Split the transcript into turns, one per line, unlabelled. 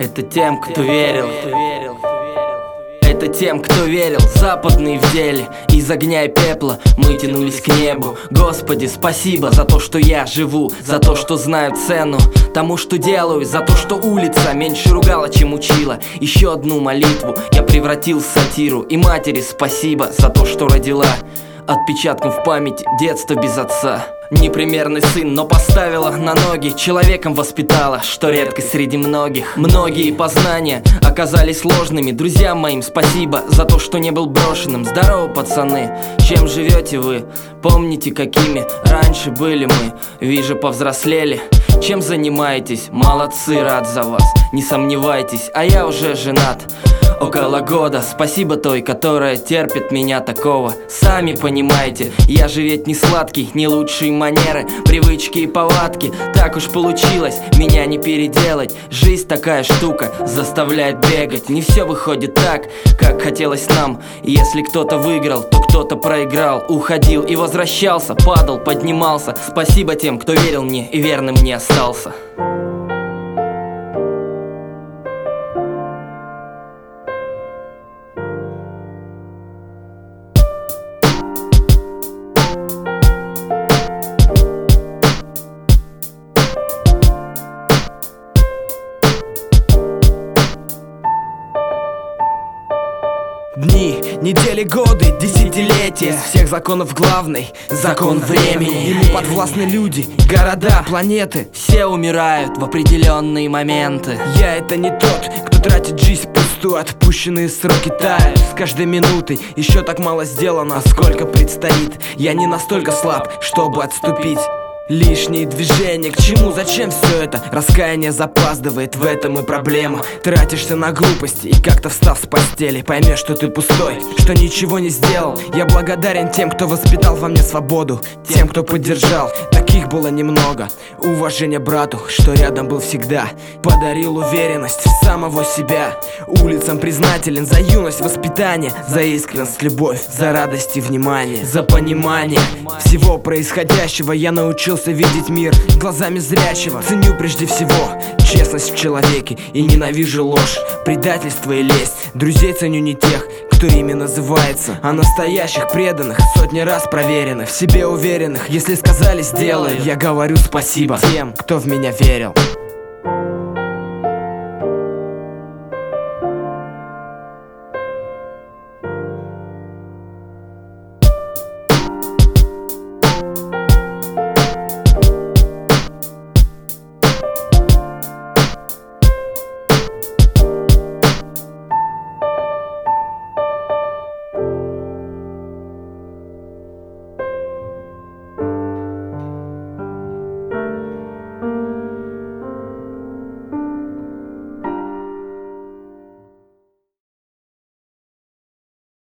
Это тем, кто верил. Это тем, кто верил, западные в деле. Из огня и пепла мы тянулись к небу. Господи, спасибо за то, что я живу, за то, что знаю цену тому, что делаю, за то, что улица меньше ругала, чем учила. Еще одну молитву я превратил в сатиру. И матери спасибо за то, что родила. Отпечатком в памяти детство без отца. Непримерный сын, но поставила на ноги, человеком воспитала, что редкость среди многих. Многие познания оказались ложными. Друзьям моим спасибо за то, что не был брошенным. Здорово, пацаны, чем живете вы? Помните, какими раньше были мы? Вижу, повзрослели. Чем занимаетесь? Молодцы, рад за вас. Не сомневайтесь, а я уже женат. Около года, спасибо той, которая терпит меня такого. Сами понимаете, я же ведь не сладкий, не лучшие манеры, привычки и повадки. Так уж получилось, меня не переделать. Жизнь такая штука, заставляет бегать. Не все выходит так, как хотелось нам. И если кто-то выиграл, то кто-то проиграл. Уходил и возвращался, падал, поднимался. Спасибо тем, кто верил мне и верным не остался.
Дни, недели, годы, десятилетия. Из всех законов главный закон времени. Ему подвластны люди, города, планеты.
Все умирают в определенные моменты.
Я это не тот, кто тратит жизнь впустую. Отпущенные сроки тают с каждой минутой. Еще так мало сделано, а сколько предстоит. Я не настолько слаб, чтобы отступить. Лишние движения, к чему, зачем все это? Раскаяние запаздывает, в этом и проблема. Тратишься на глупости и как-то встав с постели поймешь, что ты пустой, что ничего не сделал. Я благодарен тем, кто воспитал во мне свободу, тем, кто поддержал. Таких было немного. Уважение брату, что рядом был всегда. Подарил уверенность в самого себя. Улицам признателен за юность, воспитание, за искренность, любовь, за радость и внимание, за понимание всего происходящего. Я научился видеть мир глазами зрячего. Ценю прежде всего честность в человеке и ненавижу ложь, предательство и лесть. Друзей ценю не тех, кто ими называется, а настоящих, преданных, сотни раз проверенных, в себе уверенных. Если сказали, сделаю. Я говорю спасибо тем, кто в меня верил.